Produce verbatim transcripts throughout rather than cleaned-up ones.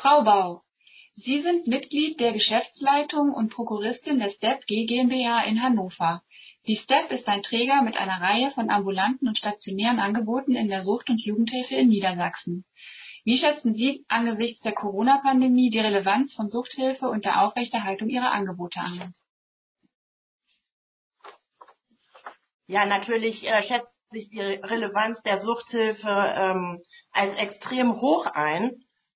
Frau Bau, Sie sind Mitglied der Geschäftsleitung und Prokuristin der STEP G GmbH in Hannover. Die STEP ist ein Träger mit einer Reihe von ambulanten und stationären Angeboten in der Sucht- und Jugendhilfe in Niedersachsen. Wie schätzen Sie angesichts der Corona-Pandemie die Relevanz von Suchthilfe und der Aufrechterhaltung Ihrer Angebote ein? Ja, natürlich äh, schätzt sich die Relevanz der Suchthilfe ähm, als extrem hoch ein.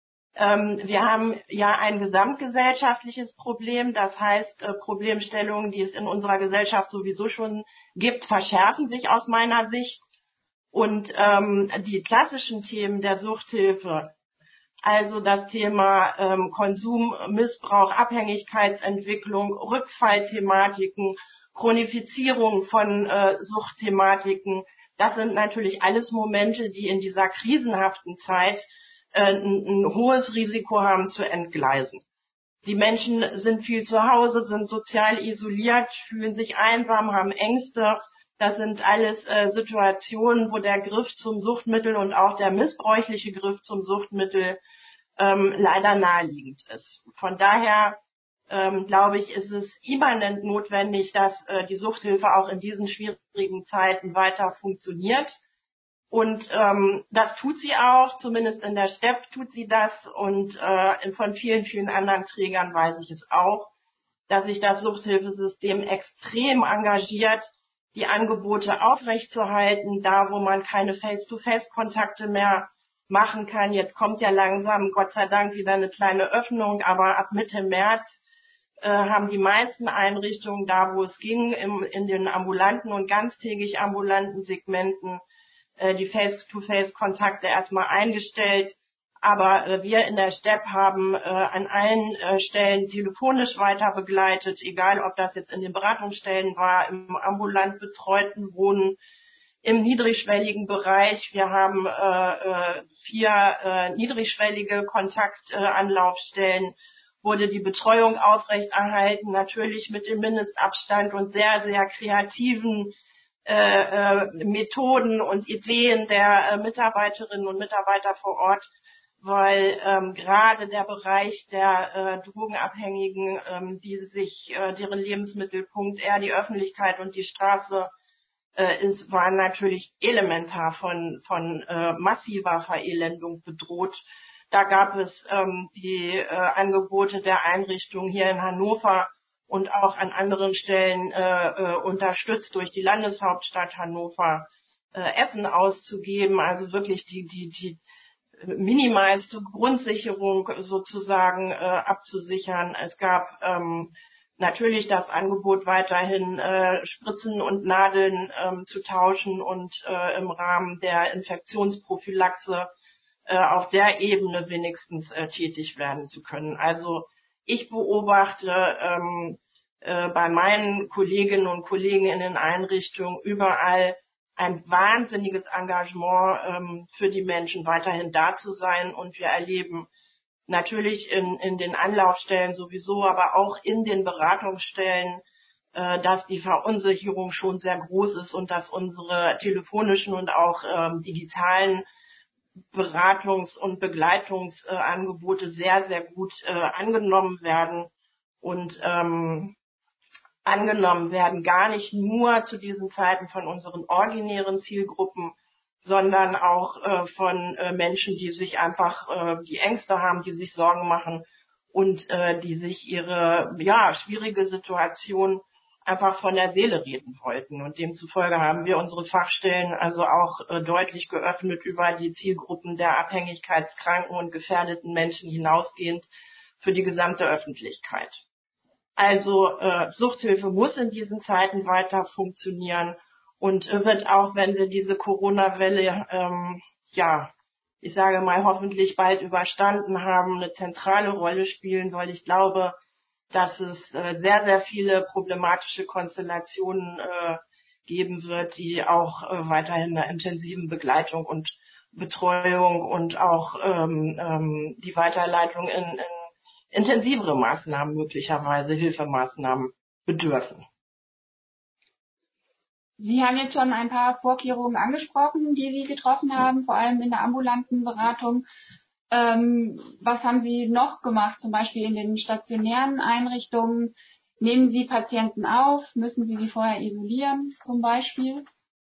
Ähm, wir haben ja ein gesamtgesellschaftliches Problem, das heißt, äh, Problemstellungen, die es in unserer Gesellschaft sowieso schon gibt, verschärfen sich aus meiner Sicht. Und ähm, die klassischen Themen der Suchthilfe, also das Thema ähm, Konsum, Missbrauch, Abhängigkeitsentwicklung, Rückfallthematiken, Chronifizierung von äh, Suchtthematiken, das sind natürlich alles Momente, die in dieser krisenhaften Zeit äh, ein, ein hohes Risiko haben zu entgleisen. Die Menschen sind viel zu Hause, sind sozial isoliert, fühlen sich einsam, haben Ängste. Das sind alles äh, Situationen, wo der Griff zum Suchtmittel und auch der missbräuchliche Griff zum Suchtmittel ähm, leider naheliegend ist. Von daher ähm, glaube ich, ist es immanent notwendig, dass äh, die Suchthilfe auch in diesen schwierigen Zeiten weiter funktioniert. Und ähm, das tut sie auch, zumindest in der STEP tut sie das und äh, von vielen, vielen anderen Trägern weiß ich es auch, dass sich das Suchthilfesystem extrem engagiert, die Angebote aufrechtzuerhalten, da wo man keine Face-to-Face-Kontakte mehr machen kann. Jetzt kommt ja langsam, Gott sei Dank, wieder eine kleine Öffnung, aber ab Mitte März äh, haben die meisten Einrichtungen, da wo es ging, im, in den ambulanten und ganztägig ambulanten Segmenten, die Face-to-Face-Kontakte erstmal eingestellt. Aber äh, wir in der STEP haben äh, an allen äh, Stellen telefonisch weiter begleitet, egal ob das jetzt in den Beratungsstellen war, im ambulant betreuten Wohnen, im niedrigschwelligen Bereich. Wir haben äh, vier äh, niedrigschwellige Kontaktanlaufstellen, wurde die Betreuung aufrechterhalten, natürlich mit dem Mindestabstand und sehr, sehr kreativen Äh, äh, Methoden und Ideen der äh, Mitarbeiterinnen und Mitarbeiter vor Ort, weil ähm, gerade der Bereich der äh, Drogenabhängigen, ähm, die sich, äh, deren Lebensmittelpunkt eher die Öffentlichkeit und die Straße äh, ist, war natürlich elementar von, von äh, massiver Verelendung bedroht. Da gab es ähm, die äh, Angebote der Einrichtung hier in Hannover und auch an anderen Stellen äh, äh, unterstützt durch die Landeshauptstadt Hannover, äh, Essen auszugeben, also wirklich die, die, die minimalste Grundsicherung sozusagen äh, abzusichern. Es gab ähm, natürlich das Angebot weiterhin äh, Spritzen und Nadeln ähm, zu tauschen und äh, im Rahmen der Infektionsprophylaxe äh, auf der Ebene wenigstens äh, tätig werden zu können. Also ich beobachte ähm, äh, bei meinen Kolleginnen und Kollegen in den Einrichtungen überall ein wahnsinniges Engagement ähm, für die Menschen weiterhin da zu sein. Und wir erleben natürlich in, in den Anlaufstellen sowieso, aber auch in den Beratungsstellen, äh, dass die Verunsicherung schon sehr groß ist und dass unsere telefonischen und auch ähm, digitalen Beratungs- und Begleitungsangebote sehr, sehr gut äh, angenommen werden und ähm, angenommen werden, gar nicht nur zu diesen Zeiten von unseren originären Zielgruppen, sondern auch äh, von äh, Menschen, die sich einfach, äh, die Ängste haben, die sich Sorgen machen und äh, die sich ihre ja schwierige Situation einfach von der Seele reden wollten. Und demzufolge haben wir unsere Fachstellen also auch äh, deutlich geöffnet über die Zielgruppen der abhängigkeitskranken und gefährdeten Menschen hinausgehend für die gesamte Öffentlichkeit. Also äh, Suchthilfe muss in diesen Zeiten weiter funktionieren und äh, wird auch, wenn wir diese Corona-Welle, ähm, ja, ich sage mal, hoffentlich bald überstanden haben, eine zentrale Rolle spielen, weil ich glaube, dass es äh, sehr, sehr viele problematische Konstellationen äh, geben wird, die auch äh, weiterhin einer intensiven Begleitung und Betreuung und auch ähm, ähm, die Weiterleitung in, in intensivere Maßnahmen, möglicherweise Hilfemaßnahmen bedürfen. Sie haben jetzt schon ein paar Vorkehrungen angesprochen, die Sie getroffen haben, vor allem in der ambulanten Beratung. Ähm, was haben Sie noch gemacht, zum Beispiel in den stationären Einrichtungen? Nehmen Sie Patienten auf? Müssen Sie sie vorher isolieren, zum Beispiel?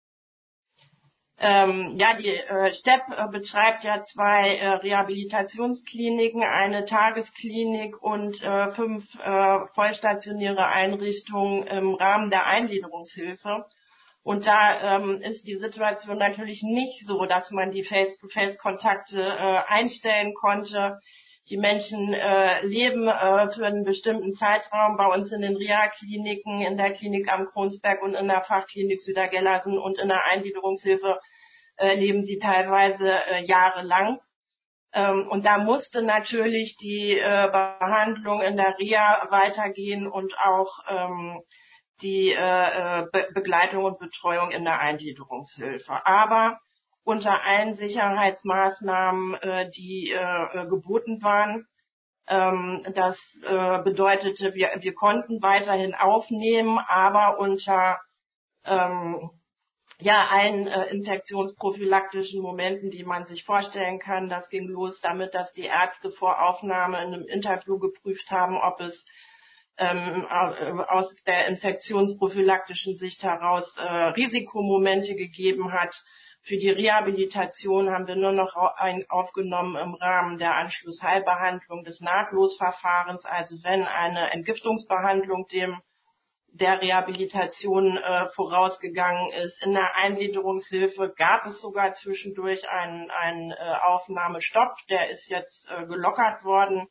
Ähm, ja, die äh, STEP äh, betreibt ja zwei äh, Rehabilitationskliniken, eine Tagesklinik und äh, fünf äh, vollstationäre Einrichtungen im Rahmen der Eingliederungshilfe. Und da ähm, ist die Situation natürlich nicht so, dass man die Face-to-Face-Kontakte äh, einstellen konnte. Die Menschen äh, leben äh, für einen bestimmten Zeitraum bei uns in den Reha-Kliniken, in der Klinik am Kronsberg und in der Fachklinik Südergellersen und in der Eingliederungshilfe äh, leben sie teilweise äh, jahrelang. Ähm, und da musste natürlich die äh, Behandlung in der Reha weitergehen und auch ähm, die äh, Be Begleitung und Betreuung in der Eingliederungshilfe. Aber unter allen Sicherheitsmaßnahmen, äh, die äh, geboten waren. Ähm, das äh, bedeutete, wir, wir konnten weiterhin aufnehmen, aber unter ähm, ja, allen äh, infektionsprophylaktischen Momenten, die man sich vorstellen kann. Das ging los damit, dass die Ärzte vor Aufnahme in einem Interview geprüft haben, ob es ähm, aus der infektionsprophylaktischen Sicht heraus äh, Risikomomente gegeben hat. Für die Rehabilitation haben wir nur noch ein, aufgenommen im Rahmen der Anschlussheilbehandlung des Nahtlosverfahrens, also wenn eine Entgiftungsbehandlung dem der Rehabilitation äh, vorausgegangen ist. In der Eingliederungshilfe gab es sogar zwischendurch einen, einen äh, Aufnahmestopp, der ist jetzt äh, gelockert worden.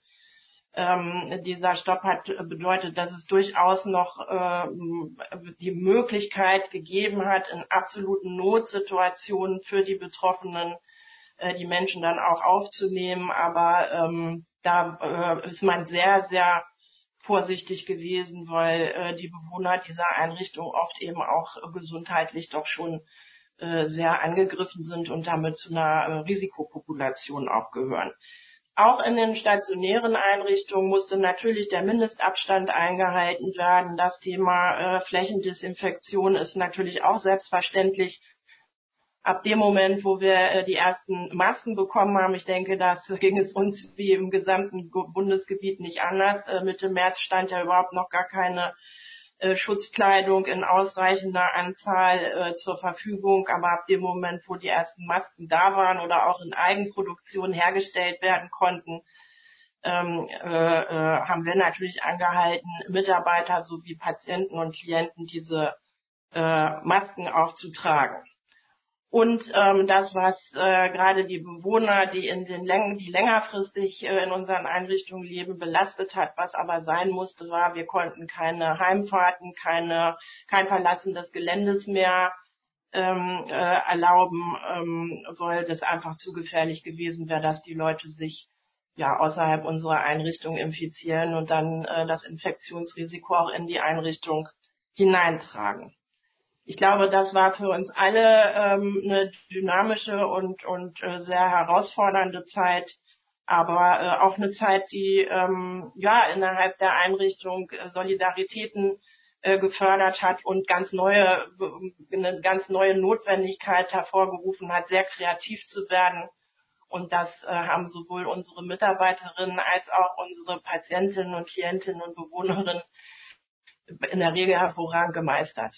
Ähm, dieser Stopp hat bedeutet, dass es durchaus noch äh, die Möglichkeit gegeben hat, in absoluten Notsituationen für die Betroffenen äh, die Menschen dann auch aufzunehmen. Aber ähm, da äh, ist man sehr, sehr vorsichtig gewesen, weil äh, die Bewohner dieser Einrichtung oft eben auch äh, gesundheitlich doch schon äh, sehr angegriffen sind und damit zu einer äh, Risikopopulation auch gehören. Auch in den stationären Einrichtungen musste natürlich der Mindestabstand eingehalten werden. Das Thema äh, Flächendesinfektion ist natürlich auch selbstverständlich. Ab dem Moment, wo wir äh, die ersten Masken bekommen haben, ich denke, das ging es uns wie im gesamten Bundesgebiet nicht anders. Äh, Mitte März stand ja überhaupt noch gar keine äh, Schutzkleidung in ausreichender Anzahl äh, zur Verfügung. Aber ab dem Moment, wo die ersten Masken da waren oder auch in Eigenproduktion hergestellt werden konnten, ähm, äh, äh, haben wir natürlich angehalten, Mitarbeiter sowie Patienten und Klienten diese äh, Masken auch zu tragen. Und ähm, das, was äh, gerade die Bewohner, die in den Längen, die längerfristig äh, in unseren Einrichtungen leben, belastet hat, was aber sein musste, war, wir konnten keine Heimfahrten, keine, kein Verlassen des Geländes mehr ähm, äh, erlauben, ähm, weil das einfach zu gefährlich gewesen wäre, dass die Leute sich ja außerhalb unserer Einrichtung infizieren und dann äh, das Infektionsrisiko auch in die Einrichtung hineintragen. Ich glaube, das war für uns alle ähm, eine dynamische und, und äh, sehr herausfordernde Zeit, aber äh, auch eine Zeit, die ähm, ja innerhalb der Einrichtung äh, Solidaritäten äh, gefördert hat und ganz neue, eine ganz neue Notwendigkeit hervorgerufen hat, sehr kreativ zu werden. Und das äh, haben sowohl unsere Mitarbeiterinnen als auch unsere Patientinnen und Klientinnen und Bewohnerinnen in der Regel hervorragend gemeistert.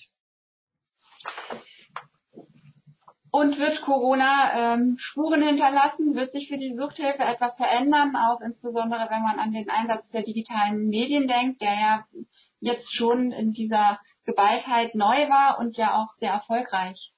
Und wird Corona ähm, Spuren hinterlassen? Wird sich für die Suchthilfe etwas verändern? Auch insbesondere, wenn man an den Einsatz der digitalen Medien denkt, der ja jetzt schon in dieser Geballtheit neu war und ja auch sehr erfolgreich.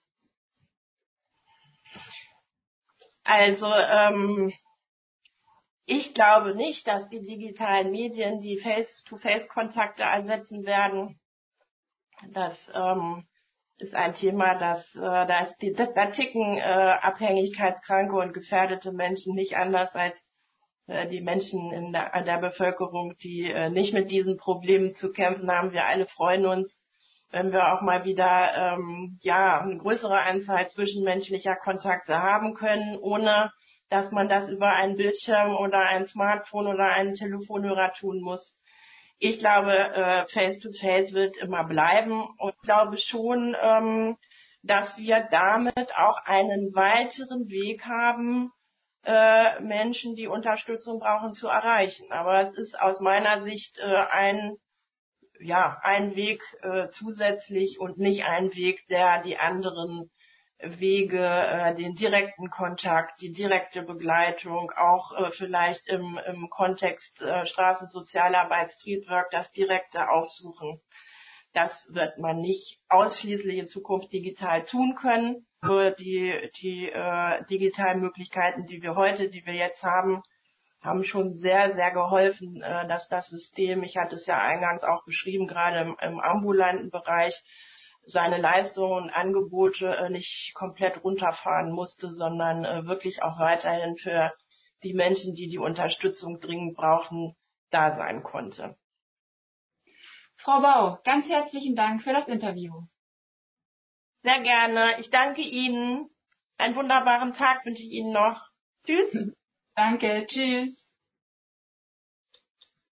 Also ähm, ich glaube nicht, dass die digitalen Medien die Face-to-Face-Kontakte ersetzen werden. Das ähm, ist ein Thema, das äh, da, ist die, da ticken äh, abhängigkeitskranke und gefährdete Menschen nicht anders als äh, die Menschen in der, in der Bevölkerung, die äh, nicht mit diesen Problemen zu kämpfen haben. Wir alle freuen uns, wenn wir auch mal wieder ähm, ja eine größere Anzahl zwischenmenschlicher Kontakte haben können, ohne dass man das über einen Bildschirm oder ein Smartphone oder einen Telefonhörer tun muss. Ich glaube, äh, Face-to-Face wird immer bleiben und ich glaube schon, ähm, dass wir damit auch einen weiteren Weg haben, äh, Menschen, die Unterstützung brauchen, zu erreichen. Aber es ist aus meiner Sicht äh, ein ja ein Weg äh, zusätzlich und nicht ein Weg, der die anderen Wege, äh, den direkten Kontakt, die direkte Begleitung, auch äh, vielleicht im, im Kontext äh, Straßensozialarbeit, Streetwork, das direkte Aufsuchen. Das wird man nicht ausschließlich in Zukunft digital tun können. Nur die, die äh, digitalen Möglichkeiten, die wir heute, die wir jetzt haben, haben schon sehr, sehr geholfen, äh, dass das System, ich hatte es ja eingangs auch beschrieben, gerade im, im ambulanten Bereich, seine Leistungen und Angebote äh, nicht komplett runterfahren musste, sondern äh, wirklich auch weiterhin für die Menschen, die die Unterstützung dringend brauchten, da sein konnte. Frau Bau, ganz herzlichen Dank für das Interview. Sehr gerne. Ich danke Ihnen. Einen wunderbaren Tag wünsche ich Ihnen noch. Tschüss. Danke, tschüss.